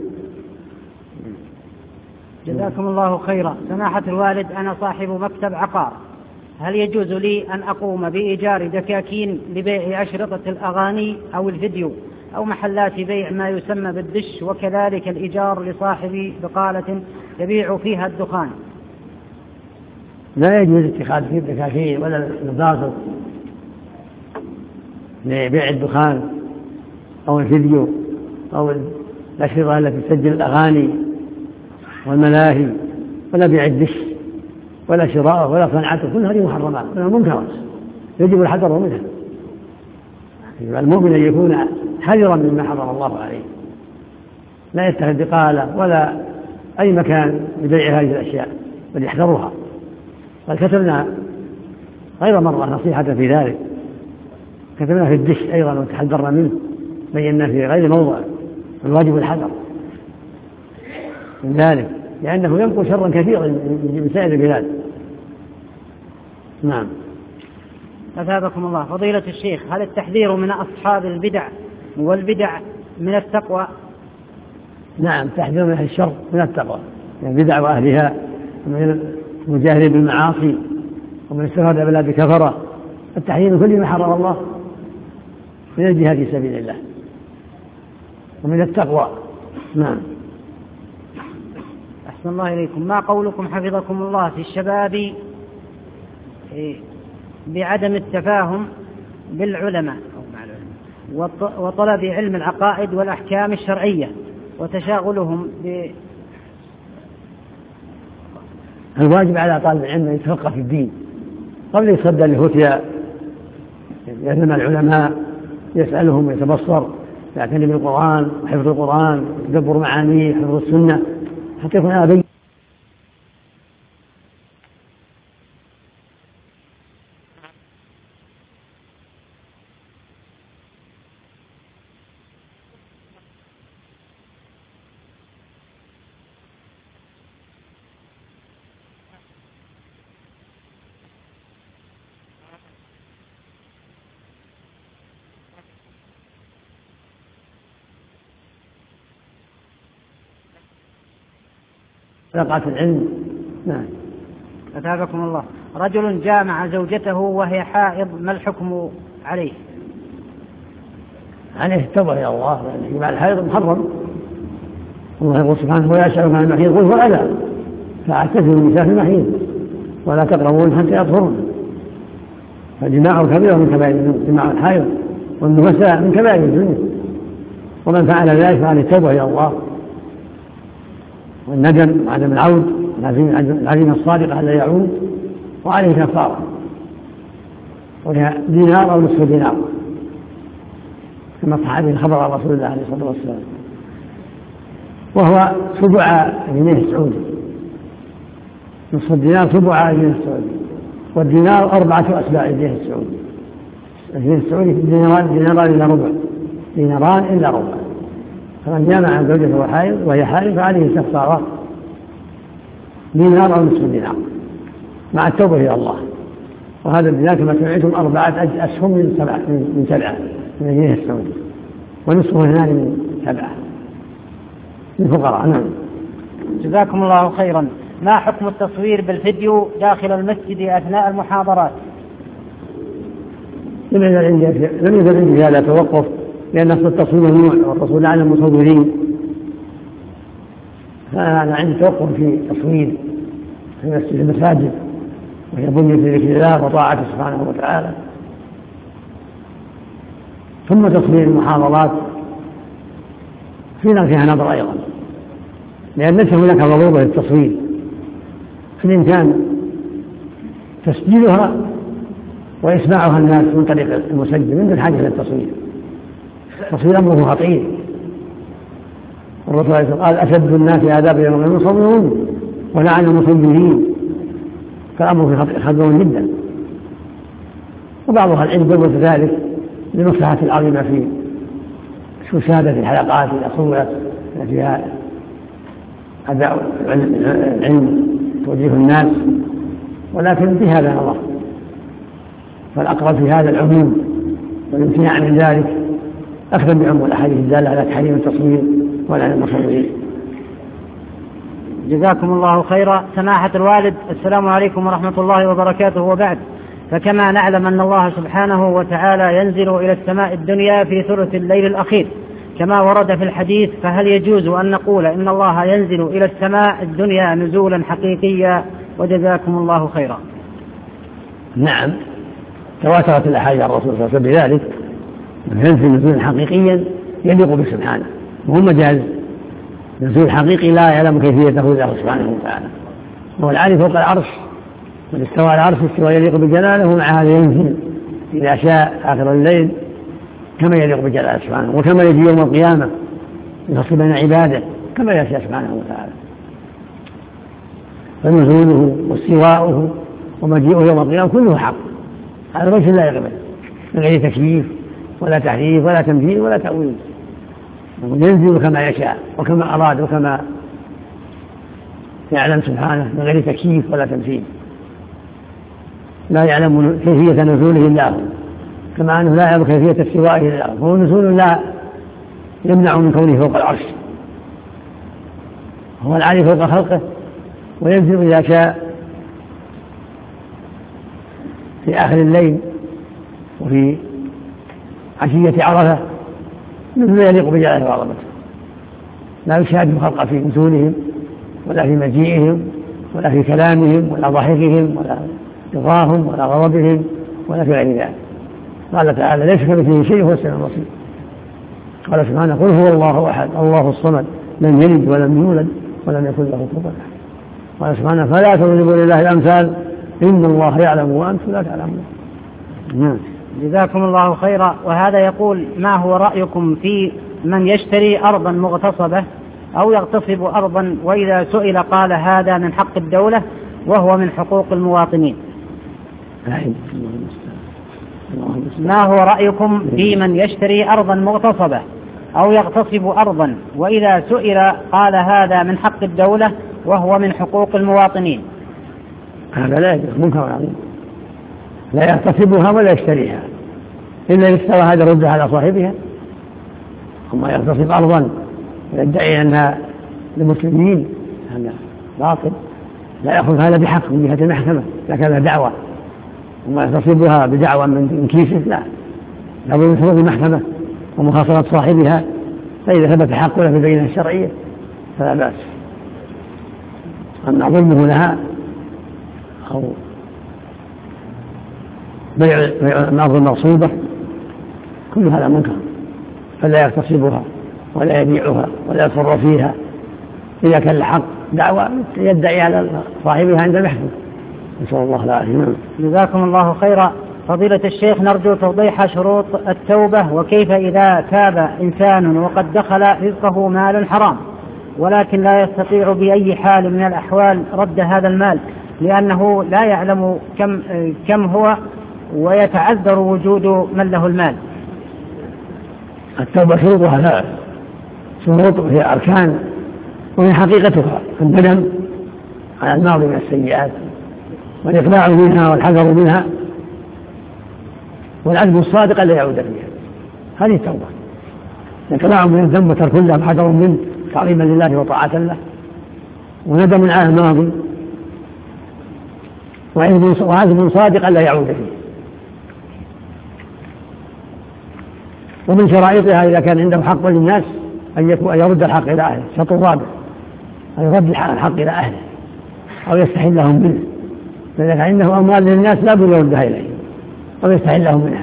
جزاكم الله خيرا. سماحة الوالد، أنا صاحب مكتب عقار، هل يجوز لي أن أقوم بإيجار دكاكين لبيع أشرطة الأغاني أو الفيديو أو محلات بيع ما يسمى بالدش، وكذلك الإيجار لصاحب بقالة يبيع فيها الدخان؟ لا يجوز اتخاذ دكاكين ولا الباسط لبيع الدخان أو الفيديو أو الأشرطة التي تسجل الأغاني والملاهي، ولا بيع الدش ولا شراءه ولا صنعته، كل هذه محرمات كلها منكرات يجب الحذر منها. المؤمن أن يكون حذرا مما حرم الله عليه، لا يتخذ بقالة ولا أي مكان لبيع هذه الأشياء، بل يحذرها. بل كتبنا غير مرة نصيحة في ذلك، كتبنا في الدش أيضا وتحذرنا منه، بينا في غير موضع، الواجب الحذر من ذلك، لأنه ينقل شرا كثيرا من سائر البلاد. نعم. أثابكم الله. فضيلة الشيخ، هل التحذير من أصحاب البدع والبدع من التقوى؟ نعم، تحذير من أهل الشر من التقوى، يعني البدع وأهلها، ومن المجاهرين بالمعاصي، ومن استفاد بلاد كفرة، التحذير من كل ما حرم الله، من الجهاد في سبيل الله ومن التقوى. نعم. أحسن الله إليكم. ما قولكم حفظكم الله في الشباب بعدم التفاهم بالعلماء وطلب علم العقائد والأحكام الشرعية وتشاغلهم الواجب على طالب العلم أن يتفقه في الدين قبل يصدى لفتيا، يسمع العلماء يسألهم ويتبصر، يعتني بالقرآن وحفظ القرآن وتدبر معانيه وحفظ السنة حتى يكون أبي. حلقات العلم. نعم. أثابكم الله. رجل جامع زوجته وهي حائض، ما الحكم عليه؟ عليه التوبة إلى الله، لأن جماع الحائض محرم. الله يقول سبحانه: ويسألك عن المحيض قل هو أذى فاعتزلوا النساء في المحيض ولا تقربون حتى يطهرن. فجماع كبير من كبائر، جماع الحائض والنفساء من كبائر الذنوب، ومن فعل ذلك فعليه التوبة إلى الله والندم وعدم العود، العزيمة الصادقة ألا يعود، وعليه كفارة ولها دينار أو نصف دينار. كما صح به خبر رسول الله عليه الصلاة والسلام، وهو سبع جنيه السعودي. نصف الدينار سبع جنيه السعودي، والدينار 4 أسباع الجنيه السعودي. الجنيه السعودي ديناران إلا ربع، ديناران إلا ربع. فمن جامع عن زوجته وهي حائض فعليه كفارة دينار أو نصف دينار مع التوبة إلى الله. وهذا الدينار كما سمعتم 4 أسهم من 7 من الجنيه السعودي، ونصفه 2 من 7 للفقراء. نعم. جزاكم الله خيرا. ما حكم التصوير بالفيديو داخل المسجد أثناء المحاضرات؟ لم يزل عندي هذا توقف، لأن أصل التصوير ممنوع والرسول لعن المصورين، فأنا عندي توقف في التصوير في المساجد وهي بنية لذكر الله وطاعته سبحانه وتعالى. ثم تصوير المحاضرات فيها نظر أيضا، لأن ليس هناك ضرورة للتصوير، فالإمكان تسجيلها وإسماعها الناس من طريق المسجل من دون حاجة للتصوير. التصوير أمره خطير، والرسول قال أشد الناس عذابا يوم المصورون ولعن المصورين، فالأمر خطير جدا. وبعض أهل العلم يقول ذلك لمصلحة العظيمة في مشاهدة الحلقات إذا صورت فيها أداء العلم توجيه الناس، ولكن بهذا نظر، فالأقرب في هذا العموم والامتناع من ذلك أكثر بعموم الأحاديث الدالة على تحريم التصوير ولعن المصورين. جزاكم الله خيرا. سماحة الوالد، السلام عليكم ورحمة الله وبركاته. وبعد، فكما نعلم أن الله سبحانه وتعالى ينزل إلى السماء الدنيا في ثلث الليل الأخير كما ورد في الحديث، فهل يجوز أن نقول إن الله ينزل إلى السماء الدنيا نزولا حقيقيا؟ وجزاكم الله خيرا. نعم، تواترت الأحاديث عن الرسول صلى الله عليه وسلم بذلك، ينزل نزولا حقيقيا يليق به سبحانه، وهو مجاز. نزول حقيقي لا يعلم كيفيته إلا الله سبحانه وتعالى، هو العالي فوق العرش، من استوى على العرش استوى يليق بجلاله، مع هذا ينزل إذا شاء آخر الليل كما يليق بجلاله سبحانه، وكما يجي يوم القيامة يفصل بين عباده كما يشاء سبحانه وتعالى. فنزوله واستواؤه ومجيئه يوم القيامة كله حق، هذا ليس لا يقبل من غير تكييف ولا تحريف ولا تمثيل ولا تأويل، ينزل كما يشاء وكما أراد وكما يعلم سبحانه من غير تكييف ولا تمثيل. لا يعلم كيفية نزوله إلا هو، كما أنه لا يعلم كيفية استوائه إلا هو، فهو نزول لا يمنع من كونه فوق العرش، هو العالي فوق خلقه، وينزل إذا شاء في آخر الليل وفي عشية عرفة نزول يليق بجلاله وعظمته، لا يشاهد خلق في نزولهم ولا في مجيئهم ولا في كلامهم ولا ضحكهم ولا رضاهم ولا غضبهم ولا في غير ذلك. قال تعالى ليس كمثله شيء هو السميع البصير. قال سبحانه قل هو الله أحد الله الصمد لم يلد ولم يولد ولم يكن له كفوا أحد. قال سبحانه فلا تضربوا لله الأمثال إن الله يعلم وأنتم لا تعلمون. جزاكم الله خيرا. وهذا يقول ما هو رأيكم في من يشتري أرضا مغتصبة أو يغتصب أرضا وإذا سئل قال هذا من حق الدولة وهو من حقوق المواطنين؟ ما هو رأيكم في من يشتري أرضا مغتصبة أو يغتصب أرضا وإذا سئل قال هذا من حق الدولة وهو من حقوق المواطنين؟ هذا لا يجوز، منكر عظيم، لا يغتصبها ولا يشتريها إلا إن استوى هذا ردها على صاحبها. أما يغتصب أرضا ويدعي أنها للمسلمين هذا باطل، لا يأخذ هذا بحق من جهة المحكمة، لكن دعوة، وما يغتصبها بدعوة من كيسه لا بد من حضور المحكمة ومخاصمة صاحبها، فإذا ثبت حق له في البينة الشرعية فلا بأس. أما ظلمه لها أو بيع الأرض المغصوبة كل هذا منكر، فلا يغتصبها ولا يبيعها ولا يضر فيها إذا كان الحق دعوة يدعي على صاحبها عند المحكمة. نسأل الله العافية. جزاكم الله خيرا. فضيلة الشيخ، نرجو توضيح شروط التوبة، وكيف إذا تاب إنسان وقد دخل رزقه مال حرام ولكن لا يستطيع بأي حال من الأحوال رد هذا المال لأنه لا يعلم كم هو ويتعذر وجود من له المال. التوبة شروطها ثلاث شروط، هي أركان وهي حقيقتها الندم على الماضي من السيئات والإقلاع منها والحذر منها والعزم الصادق لا يعود فيها. هذه التوبة، إقلاع من الذنب وترك له وحذر منه تعظيما لله وطاعة له، وندم على الماضي وعزم صادق لا يعود فيه. ومن شرائطها إذا كان عنده حق للناس أن يرد الحق إلى أهله. الشرط الرابع أن يرد الحق إلى أهله أو يستحلهم منه، فإذا كان عنده أموال للناس لا بد يردها إليه أو يستحلهم منها،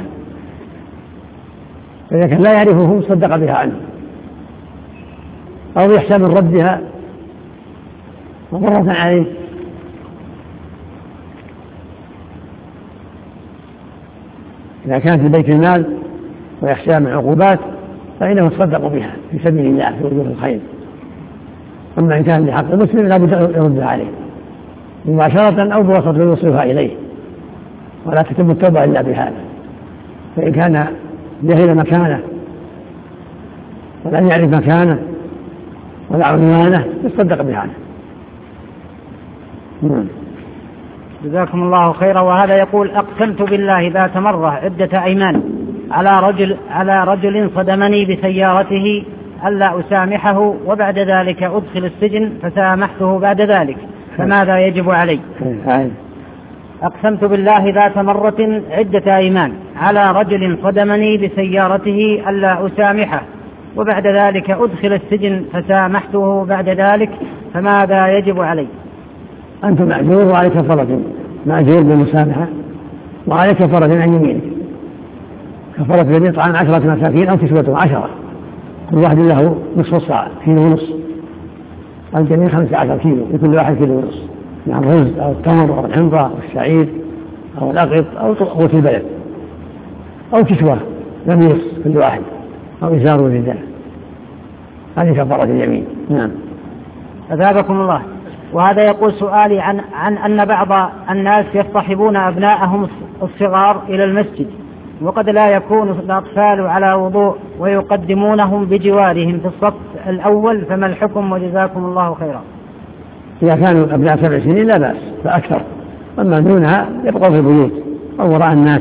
فإذا كان لا يعرفه صدق بها عنه أو يحسن من ردها ومرة عليه. إذا كانت في بيت المال ويخشى من عقوبات فإنه يتصدق بها في سبيل الله في وجوه الخير. أما إن كان لحق المسلم لا بد يردها عليه مباشرة أو بوسط يوصلها إليه، ولا تتم التوبة إلا بهذا. فإن كان جهل مكانه ولم يعرف مكانه ولا عنوانه يصدق بهذا. جزاكم الله خيرا. وهذا يقول: أقسمت بالله ذات مرة عدة أيمان على رجل صدمني بسيارته ألا أسامحه، وبعد ذلك أدخل السجن فسامحته بعد ذلك، فماذا يجب علي؟ أقسمت بالله ذات مرة عدة أيمان على رجل صدمني بسيارته ألا أسامحه، وبعد ذلك أدخل السجن فسامحته بعد ذلك، فماذا يجب علي؟ أنت مأجور وعليك كفارة، مأجور بالمسامحة وعليك كفارة عن يمينك. كفارة اليمين طعام 10 مساكين أو كسوتهم 10، كل واحد له نصف الصاع، كيلو ونصف، الجميع 15 كيلو، لكل واحد كيلو ونصف من الرز أو التمر أو الحنطة أو الشعير أو الأقط أو قوت البلد، أو كسوة قميص كل واحد، أو إزار ورداء. هذه كفارة اليمين. نعم. أثابكم الله. وهذا يقول سؤالي عن أن بعض الناس يصطحبون أبناءهم الصغار إلى المسجد وقد لا يكون الأطفال على وضوء ويقدمونهم بجوارهم في الصف الأول، فما الحكم؟ وجزاكم الله خيرا. إذا كانوا أبناء 7 سنين لا بأس فأكثر، أما دونها يبقوا في البيوت أو وراء الناس.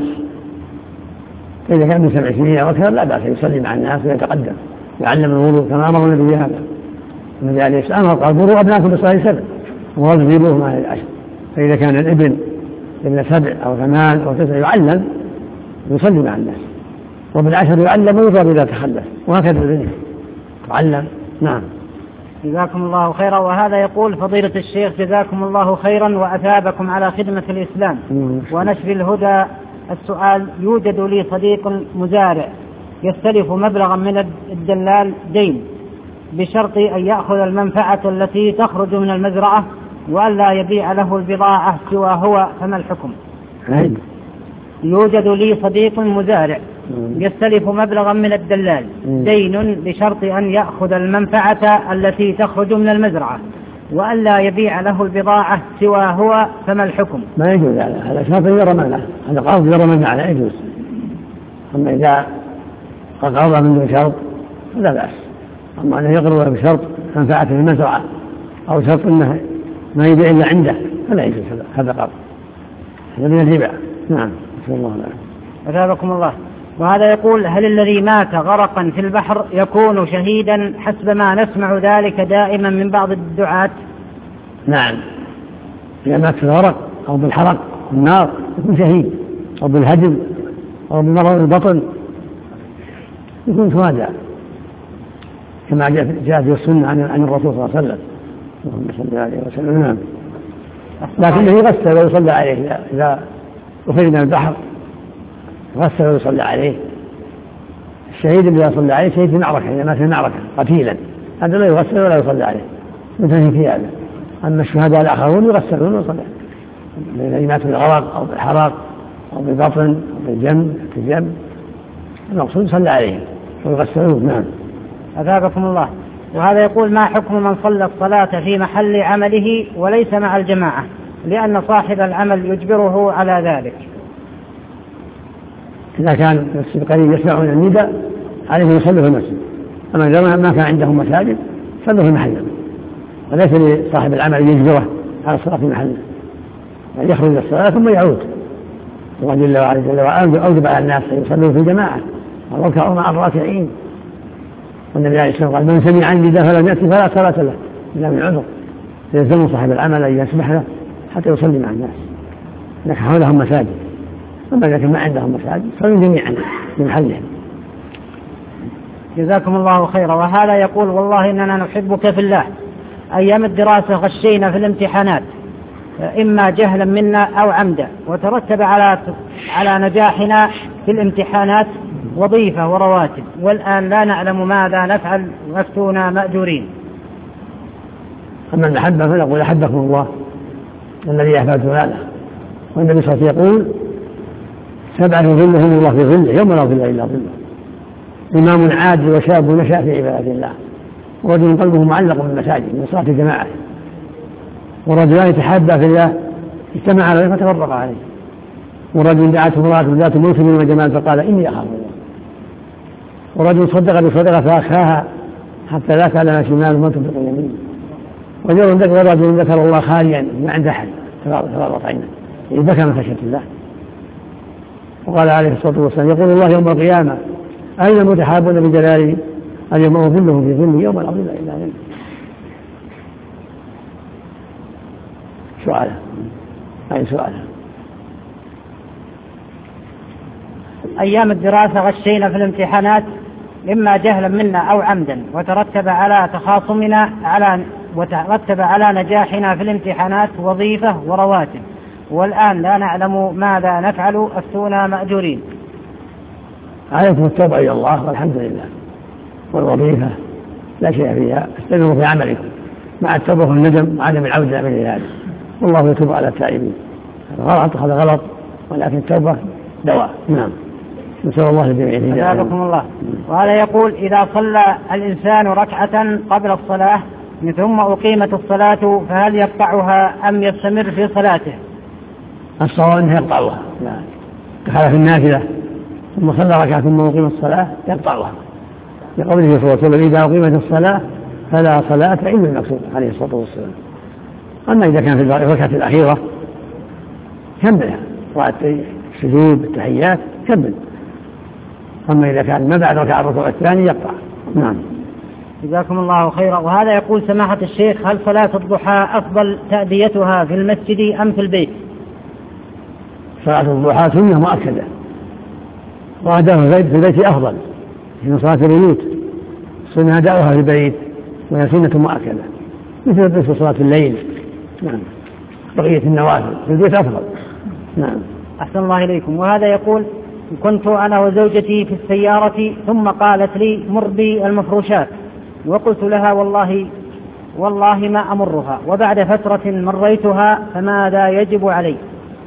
إذا كان من 7 سنين أو أكثر لا بأس يصلي مع الناس ويتقدم يعلم الوضوء كما أمر النبي هذا. النبي عليه السلام قال: مروا أبناءكم بالصلاة 7 واضربوهم على 10. فإذا كان الابن ابن 7 أو 8 أو 9 يعلم يصلي مع الناس، وبال10 يعلم ويضرب إذا تخلف، وهكذا البنت تعلم. نعم. جزاكم الله خيرا. وهذا يقول: فضيلة الشيخ جزاكم الله خيرا وأثابكم على خدمة الإسلام ونشر الهدى. السؤال: يوجد لي صديق مزارع يستلف مبلغا من الدلال دين بشرط أن يأخذ المنفعة التي تخرج من المزرعة وأن لا يبيع له البضاعة سوى هو، فما الحكم؟ يوجد لي صديق مزارع يستلف مبلغا من الدلال دين بشرط أن يأخذ المنفعة التي تخرج من المزرعة وأن لا يبيع له البضاعة سوى هو، فما الحكم؟ ما يجوز هذا شرط يرى منه، هذا قرض يرى منه لا يجوز. أما إذا قرض من دون شرط لا بأس. أما أنه يقرض بشرط منفعة في المزرعة أو شرط أنه ما يبيع إلا عنده فلا يجوز هذا قرض، هذا من الربا. نعم. بسم الله الرحمن الرحيم. أثابكم الله. وهذا يقول: هل الذي مات غرقا في البحر يكون شهيدا حسب ما نسمع ذلك دائما من بعض الدعاة؟ نعم، إذا مات في الغرق أو بالحرق النار يكون شهيد، أو بالهدم أو بمرض البطن يكون شهداء كما جاء في السنة عن الرسول صلى الله عليه وسلم. اللهم صل عليه وسلم. نعم. لكنه يغسل ويصلى عليه إذا أخرج من البحر، يغسل ويصلى عليه. الشهيد الذي يصلى عليه شهيد في معركة، إذا مات في معركة قتيلا هذا لا يغسل ولا يصلى عليه، مثل في هذا. أما الشهداء الآخرون يغسلون ويصلى عليه، الذي مات في الغرق أو بالحرق أو بالبطن أو الجنب في الجنب، المقصود صلى عليهم ويغسلون. نعم. أثابكم الله. وهذا يقول: ما حكم من صلى الصلاة في محل عمله وليس مع الجماعة لأن صاحب العمل يجبره على ذلك؟ إذا كان المسجد قريب يسمعون النداء عليهم يصلوا في المسجد، أما إذا ما كان عندهم مساجد صلوا في محله، وليس لصاحب العمل يجبره على الصلاة في محله، يعني يخرج للصلاة ثم يعود. الله جل وعلا أوجب على الناس أن يصلوا في جماعة والركعوا مع الراكعين، والنبي عليه الصلاة والسلام قال: من سمع النداء فلم يأتي فلا صلاة له إلا من عذر. يلزم صاحب العمل أن يسمح له حتى يصلي مع الناس، لكن حولهم مساجد، أما إذا كان ما عندهم مساجد صلوا جميعا في محلهم. جزاكم الله خيرا. وهذا يقول: والله إننا نحبك في الله، أيام الدراسة غشينا في الامتحانات إما جهلا منا أو عمدا، وترتب على نجاحنا في الامتحانات وظيفة ورواتب، والآن لا نعلم ماذا نفعل وافتونا مأجورين. أما المحبة فنقول: أحبكم الله الذي أحببتم له. والنبي صلى الله عليه وسلم يقول: 7 يظلهم الله في ظله يوم لا ظل إلا ظله: إمام عادل وشاب نشأ في عبادة الله، ورجل قلبه معلق بالمساجد من صلاة الجماعة، ورجلان يتحابا في الله اجتمع عليه فتفرق عليه، ورجل دعته امرأة ذات منصب وجمال فقال: إني أخاف الله، ورجل صدق بصدقة فأخفاها حتى لا تعلم شماله ما تنفق يمينه، ورجل ذكر الله خاليا ما عند أحد فغلط عينه، يعني بكى من خشية الله. وقال عليه الصلاة والسلام: يقول الله يوم القيامة: أين المتحابون بجلالي؟ اليوم أظلهم في ظلي يوم لا ظل إلا ظله. سؤال أي سؤال؟ أيام الدراسة غشينا في الامتحانات إما جهلا منا أو عمدا، وترتب على نجاحنا في الامتحانات وظيفة ورواتب، والآن لا نعلم ماذا نفعل أفتونا مأجورين. عليكم التوبة إلى الله والحمد لله، والوظيفة لا شيء فيها، استمروا في عملكم مع التوبة والندم وعدم العودة من ذلك، والله يتوب على التائبين. هذا غلط، ولكن التوبة دواء. نعم. نسأل الله الجميع. أجابكم الله. وهذا يقول: إذا صلى الإنسان ركعة قبل الصلاة ثم أقيمت الصلاة فهل يقطعها أم يستمر في صلاته؟ الصواب أنه يقطعها، دخل في النافلة ثم صلى ركعة ثم أقيمت الصلاة يقطعها، لقوله صلى الله عليه وسلم: إذا أقيمت الصلاة فلا صلاة إلا المكتوبة عليه الصلاة والسلام. أما إذا كان في الركعة الأخيرة كملها، السجود التحيات كمل. أما إذا كان ما بعد الركوع الثاني يقطع. نعم. جزاكم الله خيرا. وهذا يقول: سماحة الشيخ، هل صلاة الضحى أفضل تأديتها في المسجد أم في البيت؟ صلاة الضحى سنة مؤكدة، وأداؤها في البيت أفضل من صلاة البيوت، سنة أداؤها في البيت وهي سنة مؤكدة مثل صلاة الليل. نعم. بقية النوافل في البيت أفضل. نعم. أحسن الله إليكم. وهذا يقول: كنت أنا وزوجتي في السيارة ثم قالت لي: مر بي المفروشات، وقلت لها: والله ما أمرها، وبعد فترة مريتها، فماذا يجب علي؟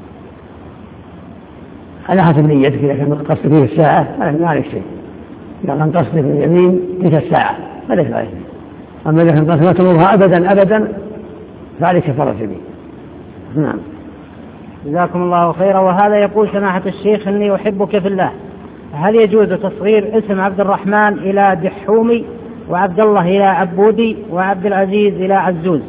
على حسب نيتك. إذا كان قصدك فيه الساعة ما عليك شيء، إذا كان قصدك في اليمين تلك الساعة ما ليس عليك. أما إذا كان قصدك لا تمرها أبدا فعليك كفارة يمين. نعم. جزاكم الله خيرا. وهذا يقول: سماحة الشيخ، إني أحبك في الله، هل يجوز تصغير اسم عبد الرحمن إلى دحومي، وعبد الله إلى عبودي، وعبد العزيز إلى عزوز؟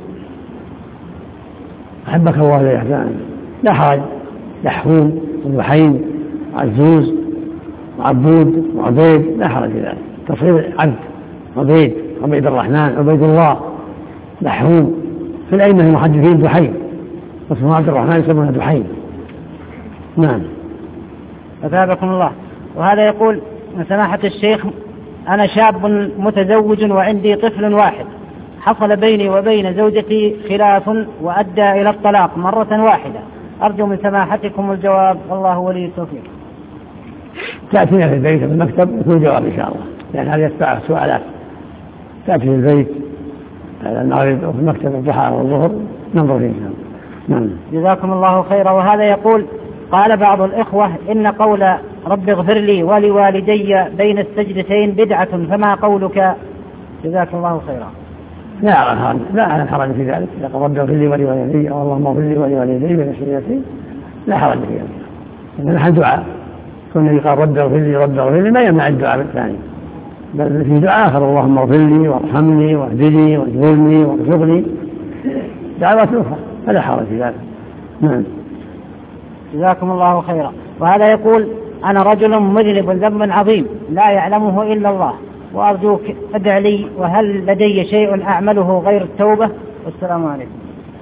أحبك الله يا إحسان، لا حرج، دحوم ودحين عزوز وعبود وعبيد لا حرج في ذلك. تصغير عبد عبيد الرحمن عبيد الله دحوم، في الأئمة المحدثين دحين، واسمه عبد الرحمن يسمونه دحين. نعم. أثابكم الله. وهذا يقول: سماحة الشيخ، أنا شاب متزوج وعندي طفل واحد، حصل بيني وبين زوجتي خلاف وأدى إلى الطلاق مرة واحدة، أرجو من سماحتكم الجواب، الله ولي التوفيق. تأتينا في البيت في المكتب يكون الجواب إن شاء الله، لأن هذا يتبع سؤالات. تأتي في البيت على المغرب أو في المكتب الضحى والظهر ننظر فيه. نعم. جزاكم الله خيرا. وهذا يقول: قال بعض الإخوة إن قول رب اغفر لي ولوالدي بين السجدتين بدعة، فما قولك؟ جزاك الله خيرا. لا حرج في ذلك، إذا قال رب اغفر لي ولوالدي أو اللهم اغفر لي ولوالدي بين السجدتين لا حرج في ذلك، إنما نحن دعاء، كون الذي قال رب اغفر لي ما يمنع الدعاء الثاني، بل في دعاء آخر اللهم اغفر لي وارحمني واهدني واجبرني وارزقني، دعوات أخرى فلا حرج في ذلك. نعم. جزاكم الله خيرا. وهذا يقول أنا رجل مذنب ذنب عظيم لا يعلمه إلا الله، وأرجوك ادع لي، وهل لدي شيء أعمله غير التوبة؟ والسلام عليكم.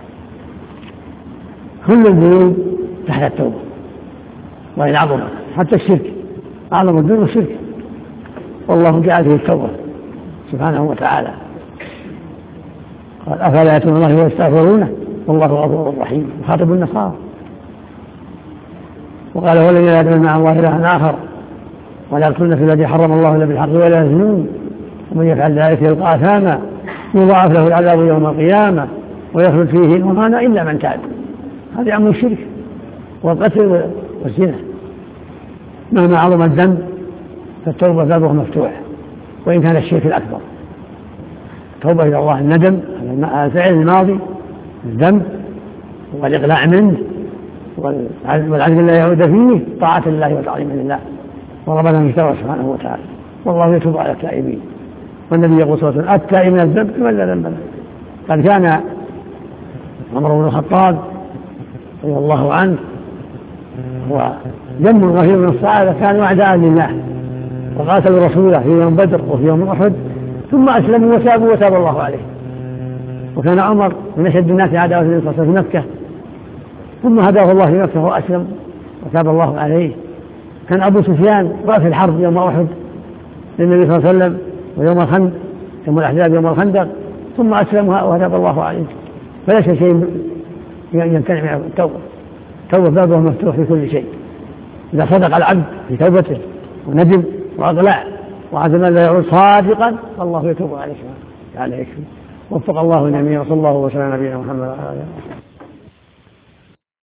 كل الذنوب تحت التوبة وإن عظمت، حتى الشرك أعظم الذنوب الشرك، والله جعل فيه التوبة سبحانه وتعالى، قال أفلا يتوبون الله ويستغفرونه والله غفور رحيم، يخاطب النصارى. وقال والذين لا يدعون مع الله إلها آخر ولا يقتلون في الذي حرم الله إلا بالحق ولا يزنون ومن يفعل ذلك يلقى أثاما يضاعف له العذاب يوم القيامة ويخلد فيه المهان إلا من تاب. هذا أمر الشرك والقتل والزنا. مهما عظم الذنب فالتوبة بابه مفتوح، وإن كان الشرك الأكبر. توبة إلى الله الندم على الفعل الماضي الذنب والإقلاع منه والعزم لا يعود فيه، طاعة الله وتعظيم لله وربنا مستوى سبحانه وتعالى، والله يتوب على التائبين. والنبي يقول صلى الله عليه وسلم التائب من الذنب كمن لا ذنب له. قد كان عمر بن الخطاب رضي الله عنه وجم غفير من الصحابة كانوا أعداء لله وقاتلوا رسوله في يوم بدر وفي يوم أحد، ثم أسلموا وتابوا وتاب الله عليه. وكان عمر من أشد الناس عداوة للنبي صلى الله عليه وسلم في مكة، ثم هداه الله في مكة وأسلم وتاب الله عليه. كان أبو سفيان رأس الحرب يوم أحد للنبي صلى الله عليه وسلم ويوم الخندق يوم الأحزاب يوم الخندق، ثم أسلم وتاب الله عليه. فليس شيء يمتنع من التوبة. التوبة بابه مفتوح في كل شيء، إذا صدق العبد في توبته وندم وأقلع وعزم لا يعود صادقا الله يتوب عليه. وفق الله الجميع، وصلى الله وسلم على نبينا محمد وعلى آله وصحبه.